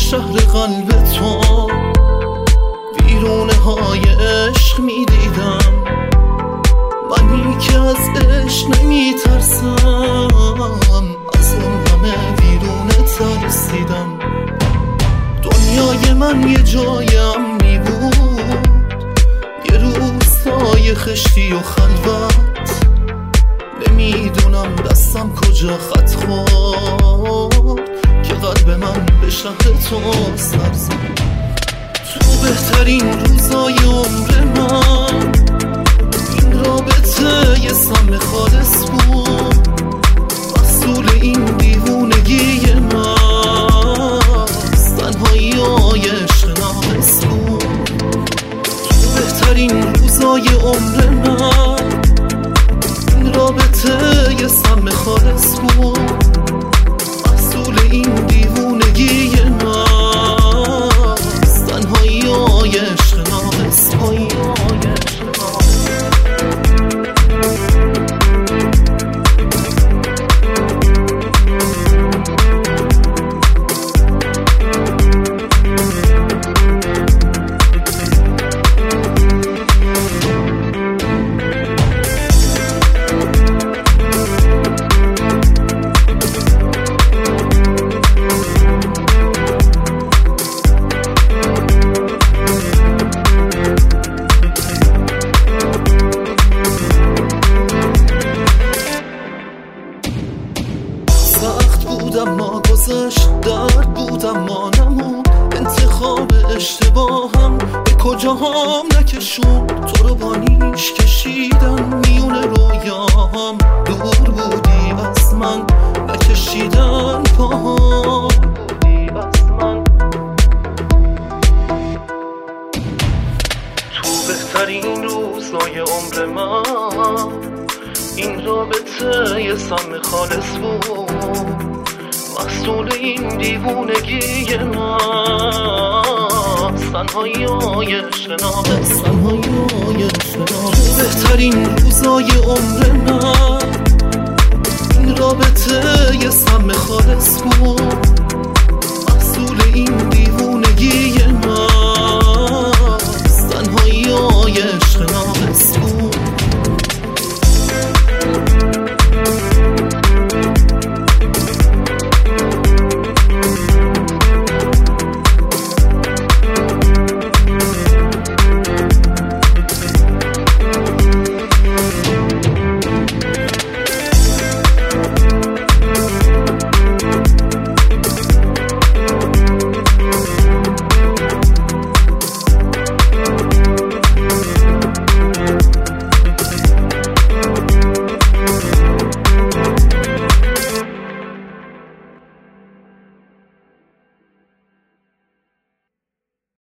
شهر قلب تو ویرونه های عشق میدیدم، منی که از عشق نمیترسم، از اون همه ویرونه ترسیدم. دنیای من یه جای امنی بود، یه روستای خشتی و خلوت، نمیدونم دستم کجا خط خورد که قلب من به شهر تو سر زد. تو بهترین روزای عمر من این رابطه یه سم خالص بود، محصول این دیوونگی من تنهایی های عشق ناقص بود. تو بهترین روزای عمر من این رابطه یه سم خالص بود، محصول این دیوونگی من تنهایی های عشق ناقص. سخت بودم ما گذشت، درد بودم ما نمون، انتخاب اشتباهم به کجا هم نکشون. تو رو با نیش کشیدم میون رویاهم، دور بودی از من نکشیدن پاهم. تو بهترین روزای عمر من این رابطه یه سم خالص بود، محصول این دیوونگی من تنهایی های عشق ناقص. بهترین روزای عمر من این رابطه یه سم خالص بود،